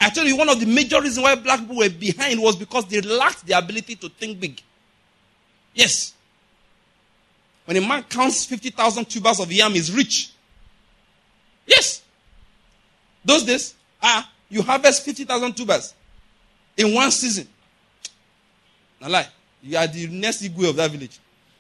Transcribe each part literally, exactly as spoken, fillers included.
I tell you, one of the major reasons why black people were behind was because they lacked the ability to think big. Yes. When a man counts fifty thousand tubers of yam, he's rich. Yes. Those days, ah, you harvest fifty thousand tubers in one season. Now lie. You are the next Igwe of that village.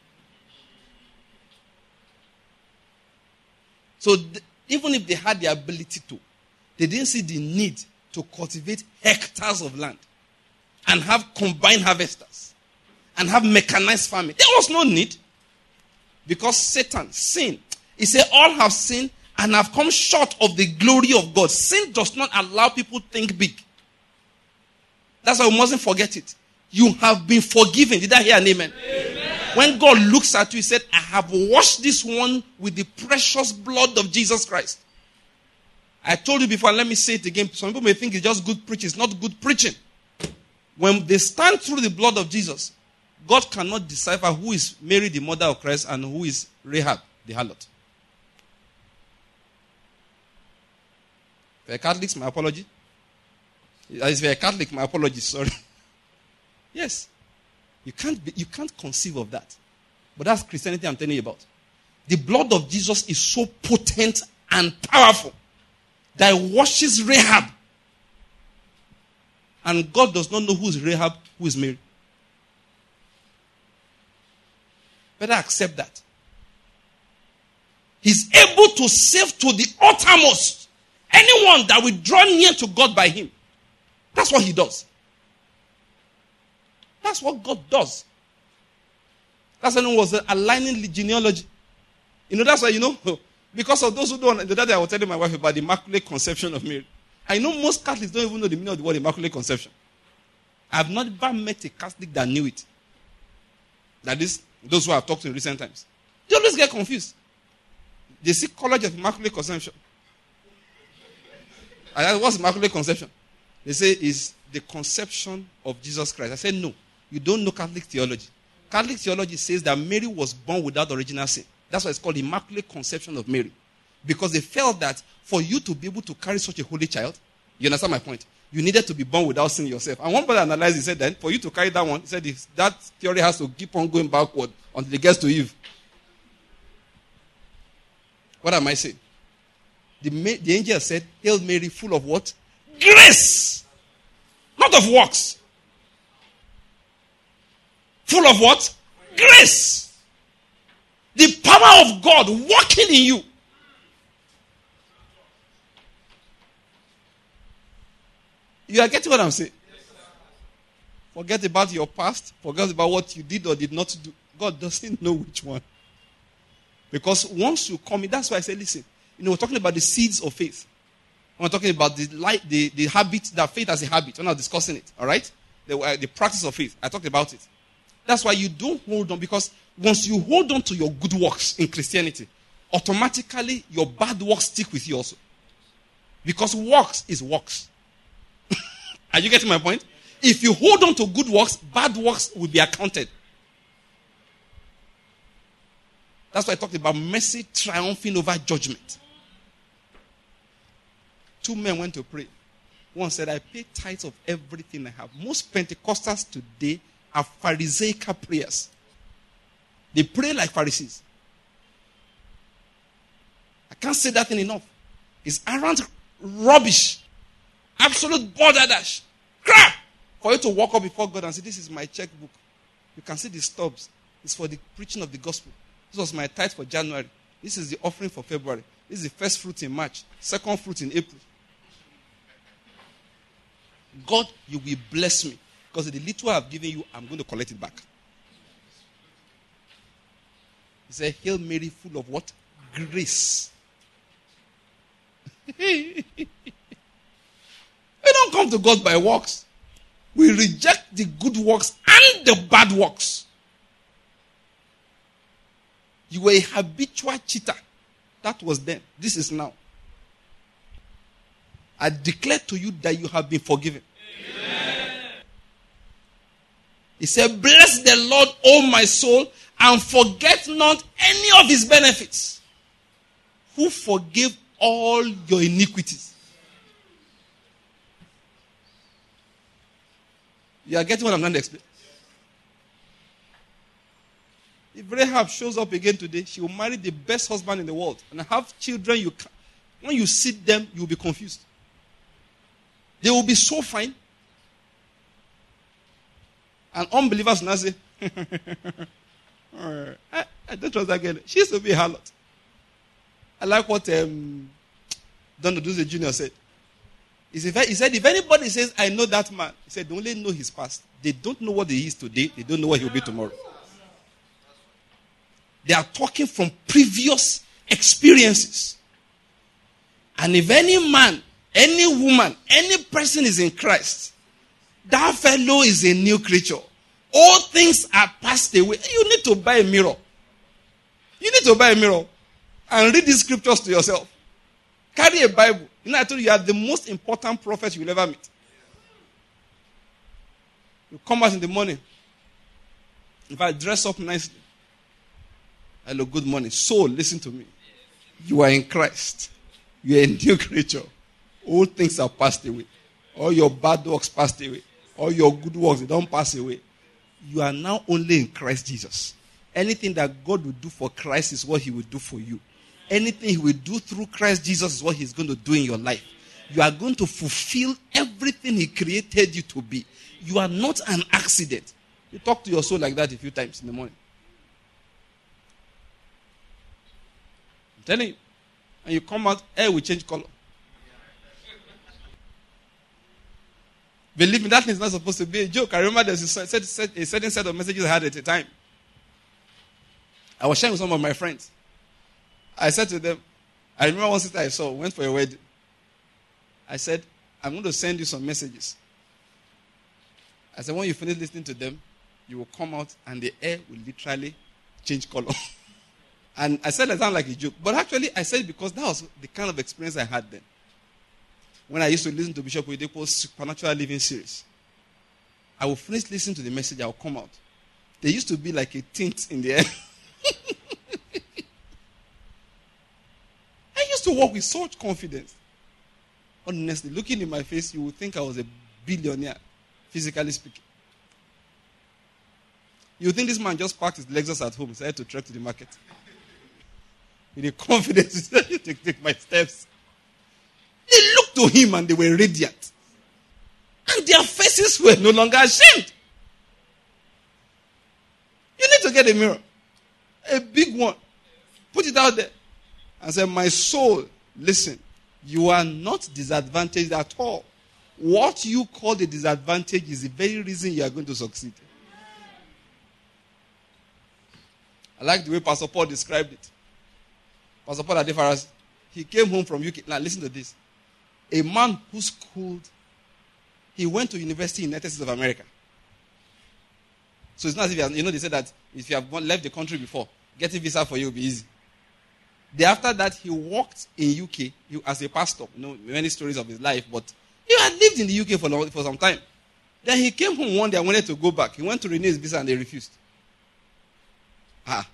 So th- even if they had the ability to, they didn't see the need to cultivate hectares of land and have combined harvesters and have mechanized farming. There was no need. Because Satan, sin, he said, all have sinned and have come short of the glory of God. Sin does not allow people to think big. That's why we mustn't forget it. You have been forgiven. Did I hear an amen? Amen? When God looks at you, he said, I have washed this one with the precious blood of Jesus Christ. I told you before, let me say it again. Some people may think it's just good preaching. It's not good preaching. When they stand through the blood of Jesus, God cannot decipher who is Mary, the mother of Christ, and who is Rahab, the harlot. For a Catholic, my apology. If you're a Catholic, my apology, sorry. Yes. You can't be, you can't conceive of that. But that's Christianity I'm telling you about. The blood of Jesus is so potent and powerful that it washes Rahab. And God does not know who is Rahab, who is Mary. Better accept that. He's able to save to the uttermost anyone that will draw near to God by him. That's what he does. That's what God does. That's when it was aligning genealogy. You know, that's why, you know, because of those who don't, the other day I was telling my wife about the Immaculate Conception of Mary. I know most Catholics don't even know the meaning of the word Immaculate Conception. I have never met a Catholic that knew it. That is, those who have talked in recent times. They always get confused. They see College of Immaculate Conception. I asked, what's Immaculate Conception? They say it's the conception of Jesus Christ. I said, no, you don't know Catholic theology. Catholic theology says that Mary was born without original sin. That's why it's called Immaculate Conception of Mary. Because they felt that for you to be able to carry such a holy child, you understand my point? You needed to be born without sin yourself. And one brother analyzed, he said that for you to carry that one, he said this, that theory has to keep on going backward until it gets to Eve. What am I saying? The, the angel said, Hail Mary, full of what? Grace! Not of works. Full of what? Grace! The power of God working in you. You are getting what I'm saying? Yes, forget about your past. Forget about what you did or did not do. God doesn't know which one. Because once you come in, that's why I say, listen, you know, we're talking about the seeds of faith. We're talking about the light, the, the habit, that faith as a habit. We're not discussing it, all right? The, uh, the practice of faith. I talked about it. That's why you don't hold on, because once you hold on to your good works in Christianity, automatically your bad works stick with you also. Because works is works. Are you getting my point? If you hold on to good works, bad works will be accounted. That's why I talked about mercy triumphing over judgment. Two men went to pray. One said, I pay tithes of everything I have. Most Pentecostals today are Pharisaical prayers. They pray like Pharisees. I can't say that thing enough. It's arrant rubbish. Absolute balderdash. Crap! For you to walk up before God and say, this is my checkbook. You can see the stubs. It's for the preaching of the gospel. This was my tithe for January. This is the offering for February. This is the first fruit in March. Second fruit in April. God, you will bless me. Because the little I have given you, I'm going to collect it back. He said, Hail Mary, full of what? Grace. We don't come to God by works. We reject the good works and the bad works. You were a habitual cheater. That was then. This is now. I declare to you that you have been forgiven. Amen. He said, bless the Lord, O my soul, and forget not any of his benefits, who forgave all your iniquities. You are getting what I'm trying to explain? If Rahab shows up again today, she will marry the best husband in the world and have children. You can, when you see them, you will be confused. They will be so fine. And unbelievers will now say, I, I don't trust that girl. She used to be a harlot. I like what um, Don Oduze Junior said. He said, he said, if anybody says, I know that man, he said, they only know his past. They don't know what he is today. They don't know what he will be tomorrow. They are talking from previous experiences. And if any man, any woman, any person is in Christ, that fellow is a new creature. All things are passed away. You need to buy a mirror. You need to buy a mirror and read these scriptures to yourself. Carry a Bible. You know, I told you, you are the most important prophet you will ever meet. You come out in the morning. If I dress up nicely. Hello, good morning. Soul, listen to me. You are in Christ. You are a new creature. All things are passed away. All your bad works passed away. All your good works, they don't pass away. You are now only in Christ Jesus. Anything that God will do for Christ is what he will do for you. Anything he will do through Christ Jesus is what he's going to do in your life. You are going to fulfill everything he created you to be. You are not an accident. You talk to your soul like that a few times in the morning. I'm telling you. And you come out, air will change color. Believe me, that is not supposed to be a joke. I remember there's a certain set of messages I had at a time. I was sharing with some of my friends. I said to them, I remember one sister I saw, went for a wedding. I said, I'm going to send you some messages. I said, when you finish listening to them, you will come out and the air will literally change color. And I said that sounded like a joke. But actually, I said it because that was the kind of experience I had then. When I used to listen to Bishop Oyedepo's Supernatural Living series, I would finish listening to the message, I would come out. There used to be like a tint in the air. I used to walk with such confidence. Honestly, looking in my face, you would think I was a billionaire, physically speaking. You would think this man just parked his Lexus at home, decided to trek to the market. With the confidence to take my steps. They looked to him and they were radiant. And their faces were no longer ashamed. You need to get a mirror. A big one. Put it out there. And say, my soul, listen, you are not disadvantaged at all. What you call the disadvantage is the very reason you are going to succeed. I like the way Pastor Paul described it. Pastor Paul Adefaras, he came home from U K. Now listen to this. A man who schooled, he went to university in the United States of America. So it's not as if, you, have, you know, they said that if you have left the country before, getting visa for you will be easy. Then after that, he worked in U K he, as a pastor. You know, many stories of his life, but he had lived in the U K for, long, for some time. Then he came home one day and wanted to go back. He went to renew his visa and they refused. Ah.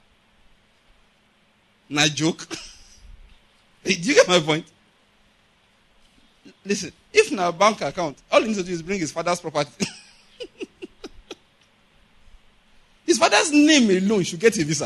Not joke. Do you get my point? Listen, if na bank account, all he needs to do is bring his father's property. His father's name alone should get a visa.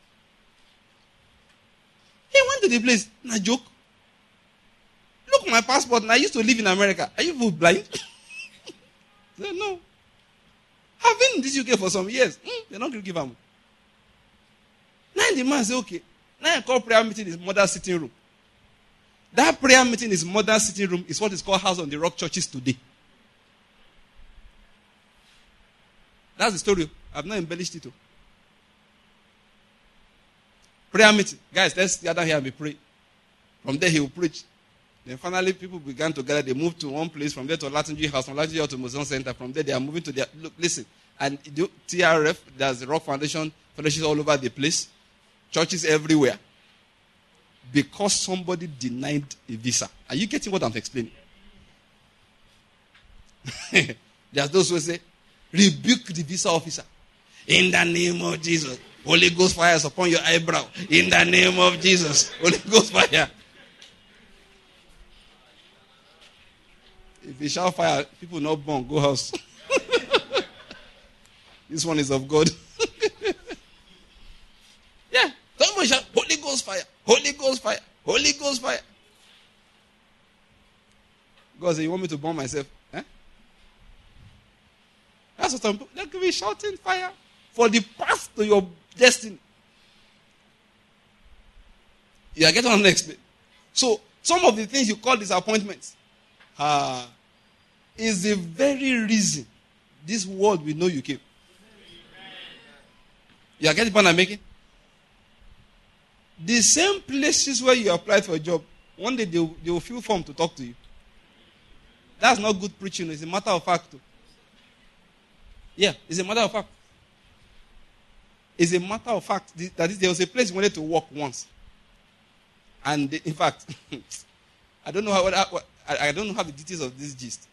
He went to the place. Na joke. Look, my passport. I used to live in America. Are you people blind? I said, no. I've been in this U K for some years. Mm, they're not going to give him. Now the man said, okay. Now I call prayer meeting is mother's sitting room. That prayer meeting is mother's sitting room is what is called House on the Rock churches today. That's the story. I've not embellished it. Prayer meeting. Guys, let's gather here and be praying. From there he will preach. Then finally people began to gather. They moved to one place. From there to Latin G House. From Latin G House to Museum Center. From there they are moving to their... Look, listen. And T R F, there's the Rock Foundation, fellowships all over the place. Churches everywhere. Because somebody denied a visa. Are you getting what I'm explaining? There's those who say, rebuke the visa officer. In the name of Jesus. Holy Ghost fire is upon your eyebrow. In the name of Jesus. Holy Ghost fire. If you shout fire, people not born, go house. This one is of God. Yeah. Somebody shout, Holy Ghost fire. Holy Ghost fire. Holy Ghost fire. God said, you want me to burn myself? Eh? That's what I'm They could be shouting fire for the path to your destiny. You are getting on the next. So, some of the things you call disappointments uh, is the very reason this world will know you came. You are getting the point I'm making? The same places where you applied for a job, one day they will, they will fill form to talk to you. That's not good preaching. It's a matter of fact. Yeah, it's a matter of fact. It's a matter of fact. That is, there was a place we wanted to work once. And in fact, I don't know how I, I don't know how the details of this gist.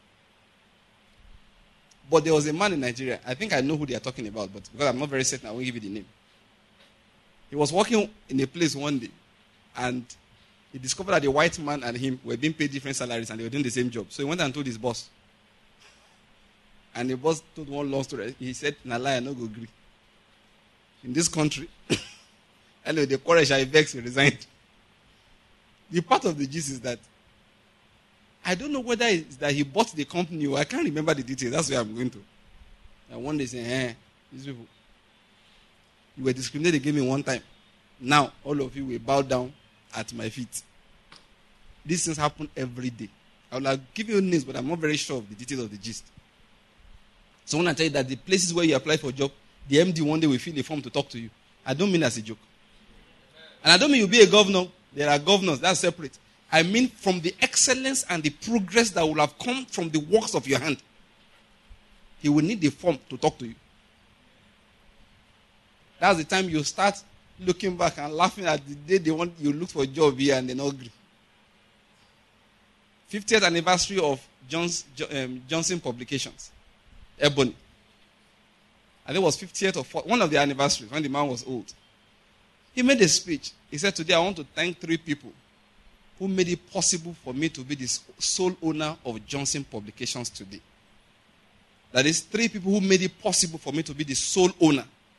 But there was a man in Nigeria. I think I know who they are talking about, but because I'm not very certain, I won't give you the name. He was working in a place one day, and he discovered that the white man and him were being paid different salaries, and they were doing the same job. So he went and told his boss. And the boss told one long story. He said, "Na lie, I no go agree. In this country, anyway, the courage I vex, he resigned." The part of the gist is that I don't know whether it's that he bought the company or I can't remember the details. That's where I'm going to. And one day saying, eh, these people, you were discriminated against me one time. Now, all of you will bow down at my feet. These things happen every day. I will give you names, but I'm not very sure of the details of the gist. So when I tell you that the places where you apply for a job, the M D one day will fill a form to talk to you. I don't mean as a joke. And I don't mean you'll be a governor. There are governors. That's separate. I mean from the excellence and the progress that will have come from the works of your hand. He will need the form to talk to you. That's the time you start looking back and laughing at the day they want you look for a job here and they not agree. fiftieth anniversary of John's, um, Johnson Publications. Ebony. I think it was fiftieth or fortieth, one of the anniversaries when the man was old. He made a speech. He said, today I want to thank three people who made it possible for me to be the sole owner of Johnson Publications today. That is, three people who made it possible for me to be the sole owner.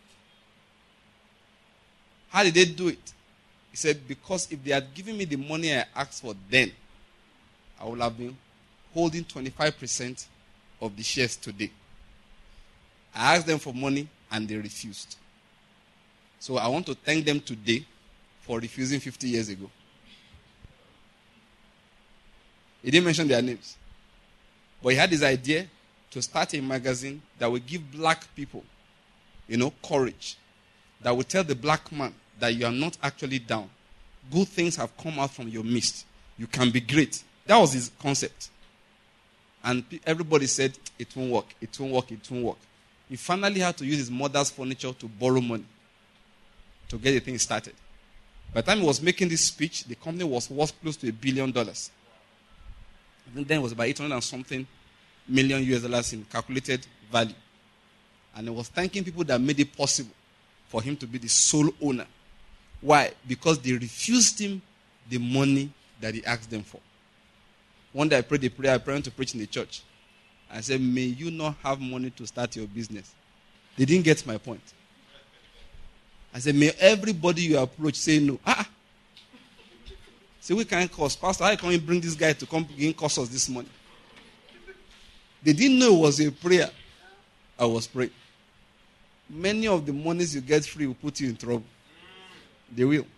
How did they do it? He said, because if they had given me the money I asked for then, I would have been holding twenty-five percent of the shares today. I asked them for money and they refused. So I want to thank them today for refusing fifty years ago. He didn't mention their names. But he had this idea to start a magazine that would give black people, you know, courage. That would tell the black man that you are not actually down. Good things have come out from your midst. You can be great. That was his concept. And everybody said, it won't work, it won't work, it won't work. He finally had to use his mother's furniture to borrow money to get the thing started. By the time he was making this speech, the company was worth close to a billion dollars. I think then it was about eight hundred and something million U S dollars in calculated value. And he was thanking people that made it possible for him to be the sole owner. Why? Because they refused him the money that he asked them for. One day I prayed a prayer, I prayed to preach in the church. I said, may you not have money to start your business. They didn't get my point. I said, may everybody you approach say no. Ah, say, we can't cost. Pastor, how can we bring this guy to come begin cost us this money? They didn't know it was a prayer. I was praying. Many of the monies you get free will put you in trouble. They will.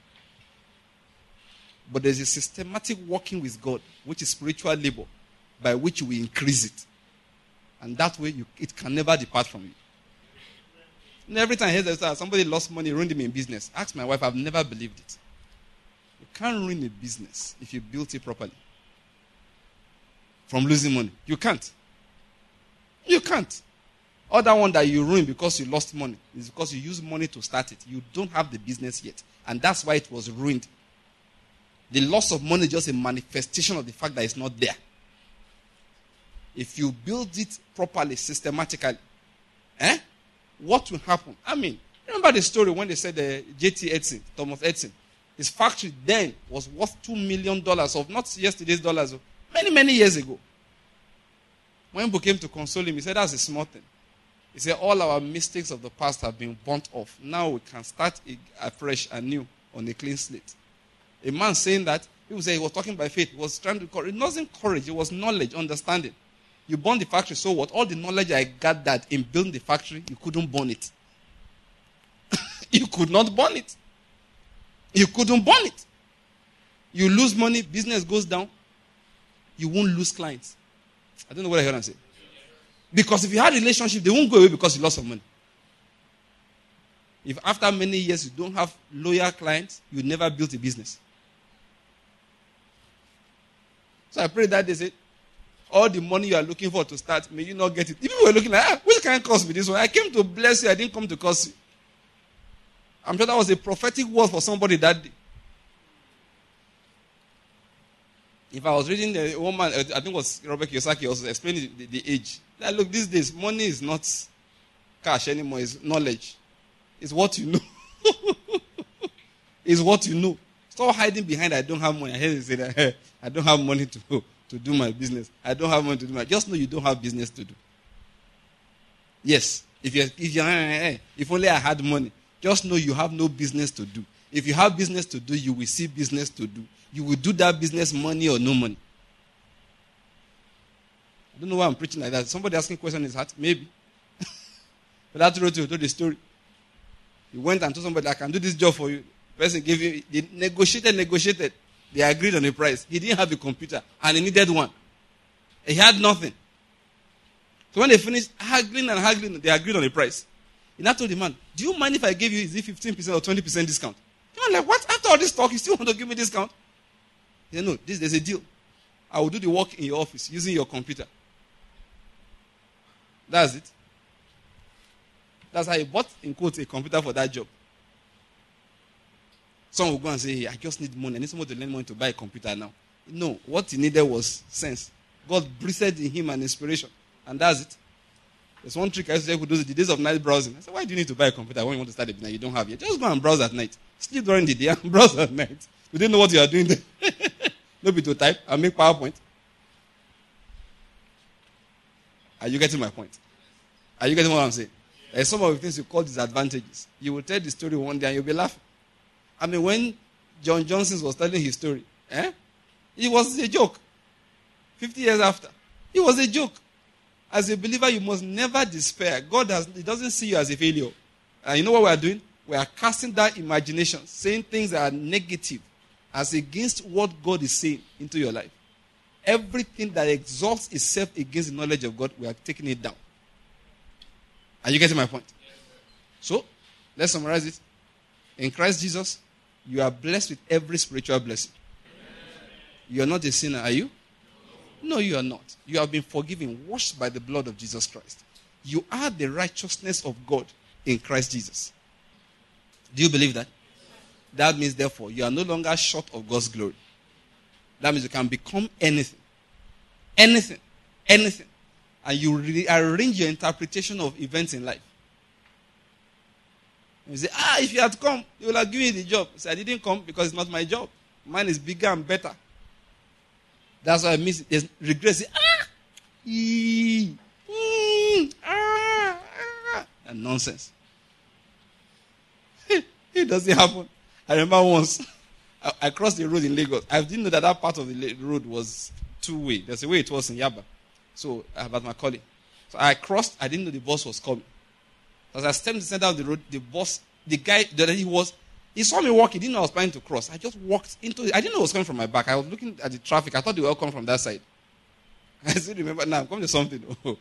But there's a systematic working with God, which is spiritual labor, by which we increase it. And that way, you, it can never depart from you. And every time I hear that somebody lost money, ruined him in business, ask my wife, I've never believed it. You can't ruin a business if you built it properly. From losing money. You can't. You can't. Other one that you ruin because you lost money is because you use money to start it. You don't have the business yet. And that's why it was ruined. The loss of money is just a manifestation of the fact that it's not there. If you build it properly, systematically, eh? What will happen? I mean, remember the story when they said uh, J T Edison, Thomas Edison, his factory then was worth two million dollars of not yesterday's dollars, many, many years ago. When people came to console him, he said, that's a small thing. He said, all our mistakes of the past have been burnt off. Now we can start afresh and new on a clean slate. A man saying that, people say he was talking by faith. He was trying to encourage. It wasn't courage. It was knowledge, understanding. You burn the factory, so what? All the knowledge I gathered in building the factory, you couldn't burn it. You could not burn it. You couldn't burn it. You lose money, business goes down. You won't lose clients. I don't know what I heard him say. Because if you had a relationship, they won't go away because you lost some money. If after many years you don't have loyal clients, you never built a business. So I pray that they said, all the money you are looking for to start, may you not get it. If you were looking like, ah, which kind of cost me this one? I came to bless you, I didn't come to curse you. I'm sure that was a prophetic word for somebody that day. If I was reading the woman, I think it was Robert Kiyosaki also explaining the, the, the age. That look, these days, money is not cash anymore, it's knowledge. It's what you know. It's what you know. Stop hiding behind, I don't have money. I hear you say that, hey, I don't have money to, to do my business. I don't have money to do my, just know you don't have business to do. Yes. If you if you if only I had money, just know you have no business to do. If you have business to do, you will see business to do. You will do that business money or no money. I don't know why I'm preaching like that. Somebody asking a question in his heart? Maybe. But that's wrote you told the story. He went and told somebody, I can do this job for you. The person gave him, they negotiated, negotiated. They agreed on a price. He didn't have a computer and he needed one. He had nothing. So when they finished haggling and haggling, they agreed on a price. He now told the man, do you mind if I give you, is it fifteen percent or twenty percent discount? The man like, what? After all this talk, you still want to give me discount? He said, no, this, there's a deal. I will do the work in your office using your computer. That's it. That's how he bought, in quotes, a computer for that job. Some will go and say, hey, I just need money. I need someone to lend money to buy a computer now. No, what he needed was sense. God breathed in him an inspiration. And that's it. There's one trick I used to say who does it, the days of night browsing. I said, why do you need to buy a computer when you want to start a business? You don't have it. Just go and browse at night. Sleep during the day and browse at night. You didn't know what you are doing there. Nobody to type and make PowerPoint. Are you getting my point? Are you getting what I'm saying? There's some of the things you call disadvantages. You will tell the story one day and you'll be laughing. I mean, when John Johnson was telling his story, eh, it was a joke. Fifty years after, it was a joke. As a believer, you must never despair. God has, He doesn't see you as a failure. And you know what we are doing? We are casting that imagination, saying things that are negative as against what God is saying into your life. Everything that exalts itself against the knowledge of God, we are taking it down. Are you getting my point? So, let's summarize it. In Christ Jesus, you are blessed with every spiritual blessing. You are not a sinner, are you? No, you are not. You have been forgiven, washed by the blood of Jesus Christ. You are the righteousness of God in Christ Jesus. Do you believe that? That means, therefore, you are no longer short of God's glory. That means you can become anything. Anything. Anything. And you rearrange your interpretation of events in life. And you say, ah, if you had come, you would have given me the job. I say, I didn't come because it's not my job. Mine is bigger and better. That's why I miss it. There's regret. Say, ah, ee, mm, ah, ah, and nonsense. It doesn't happen. I remember once, I, I crossed the road in Lagos. I didn't know that that part of the road was two-way. There's a way it was in Yaba. So, about my colleague. So I crossed. I didn't know the bus was coming. As I stepped in the center of the road, the bus, the guy that he was, he saw me walk. He didn't know I was planning to cross. I just walked into it. I didn't know it was coming from my back. I was looking at the traffic. I thought they were all coming from that side. I still remember now. I'm coming to something. Oh.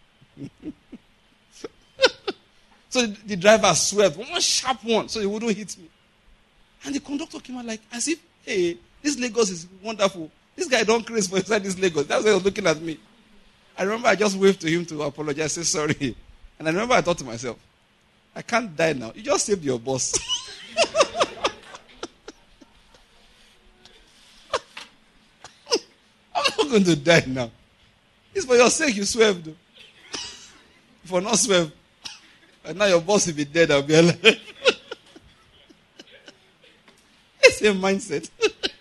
So the, the driver swerved. One sharp one. So he wouldn't hit me. And the conductor came out like, as if, hey, this Lagos is wonderful. This guy don't craze for inside this Lagos. That's why he was looking at me. I remember I just waved to him to apologize, say sorry. And I remember I thought to myself, I can't die now. You just saved your boss. I'm not going to die now. It's for your sake you swerved. For not swerve. And now your boss will be dead, I'll be alive. It's a mindset.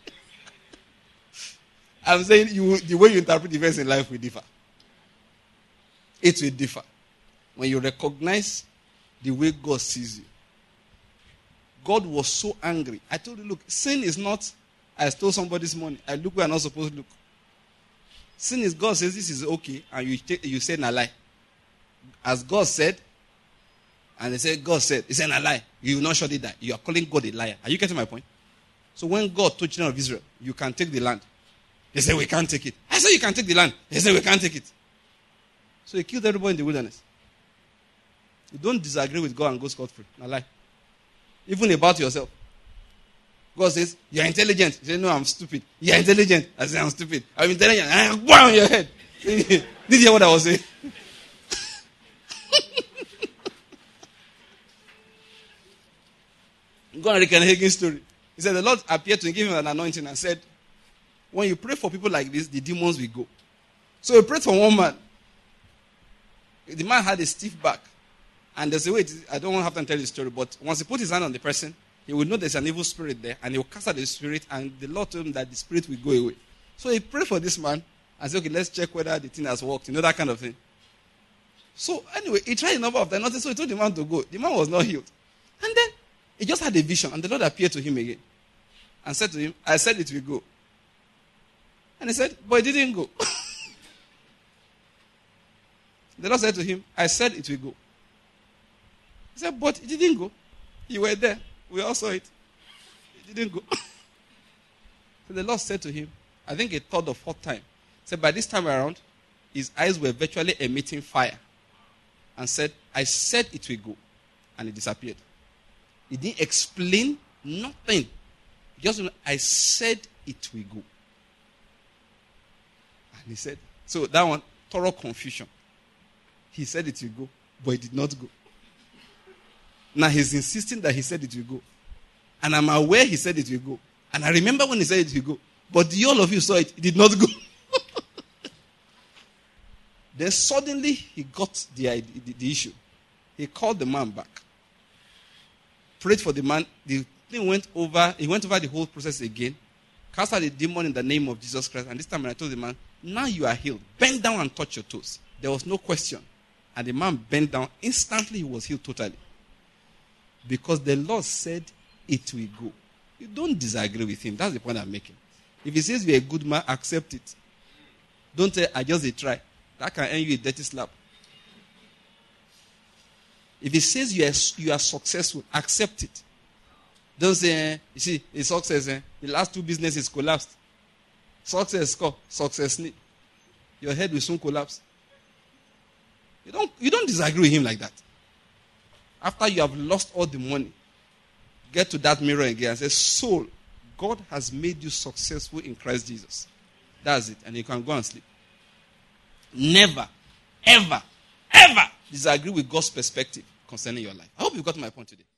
I'm saying you, the way you interpret events in life will differ. It will differ. when you recognize the way God sees you. God was so angry. I told you, look, sin is not, I stole somebody's money. I look where I'm not supposed to look. Sin is God says this is okay, and you take, you say a lie. As God said, and they say God said, he said a lie. You will not surely die. You are calling God a liar. Are you getting my point? So when God told children of Israel, you can take the land. They say we can't take it. I said you can take the land. They say we can't take it. So he killed everybody in the wilderness. You don't disagree with God and go scot-free. A lie. Even about yourself. God says, you're intelligent. You say, no, I'm stupid. You're intelligent. I say, I'm stupid. I'm intelligent. I go on your head. Did you hear what I was saying? Go and read Ken Hagin's story. He said, the Lord appeared to him, give him an anointing and said, when you pray for people like this, the demons will go. So he prayed for one man. The man had a stiff back. And there's a way, I don't have to tell you the story, but once he put his hand on the person, he will know there's an evil spirit there, and he will cast out the spirit, and the Lord told him that the spirit will go away. So he prayed for this man, and said, okay, let's check whether the thing has worked, you know, that kind of thing. So anyway, he tried a number of times, so he told the man to go. The man was not healed. And then, he just had a vision, and the Lord appeared to him again, and said to him, I said it will go. And he said, but it didn't go. The Lord said to him, I said it will go. He said, but it didn't go. You were there. We all saw it. It didn't go. So the Lord said to him, I think a third or fourth time, said by this time around, his eyes were virtually emitting fire. And said, I said it will go. And it disappeared. He didn't explain nothing. Just, I said it will go. And he said, so that one, thorough confusion. He said it will go, but it did not go. Now he's insisting that he said it will go. And I'm aware he said it will go. And I remember when he said it will go. But the all of you saw it, it did not go. Then suddenly he got the, the, the issue. He called the man back. Prayed for the man. The thing went over, he went over the whole process again. Cast out the demon in the name of Jesus Christ. And this time when I told the man, now you are healed. Bend down and touch your toes. There was no question. And the man bent down. Instantly he was healed totally. Because the Lord said it will go. You don't disagree with him. That's the point I'm making. If he says you're a good man, accept it. Don't say, I just a try. That can earn you a dirty slap. If he says you are, you are successful, accept it. Don't say, eh, you see, it's success. Eh? The last two businesses collapsed. Success, score, success. Your head will soon collapse. You don't, you don't disagree with him like that. After you have lost all the money, get to that mirror again and say, soul, God has made you successful in Christ Jesus. That's it. And you can go and sleep. Never, ever, ever disagree with God's perspective concerning your life. I hope you got my point today.